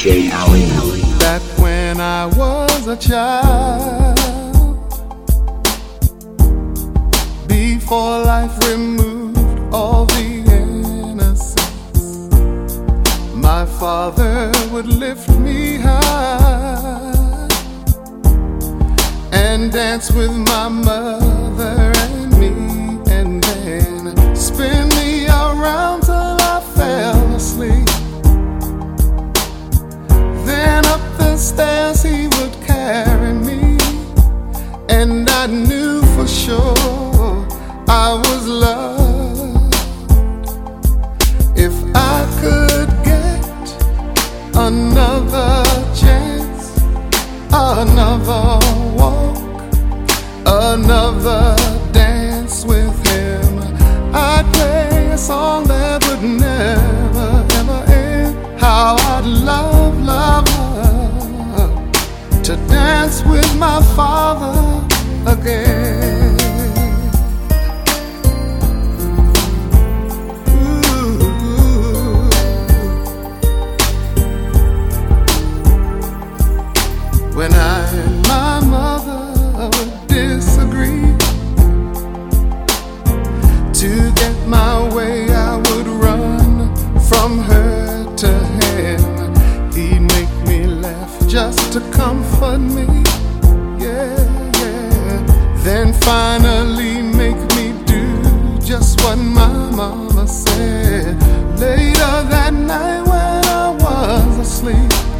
DJ Ali. Back when I was a child, before life removed all the innocence, my father would lift me high and dance with my mother and me, and then spin me around till I fell asleep. Then up the stairs he would carry me, and I knew for sure I was loved. If I could get another chance, another walk, another dance with him, I'd play a song that would never, ever end. How I'd love, love, love to dance with my father again. When I and my mother would disagree, to get my way I would run from her to him. He'd make me laugh just to comfort me, yeah, yeah. Then finally make me do just what my mama said. Later that night when I was asleep,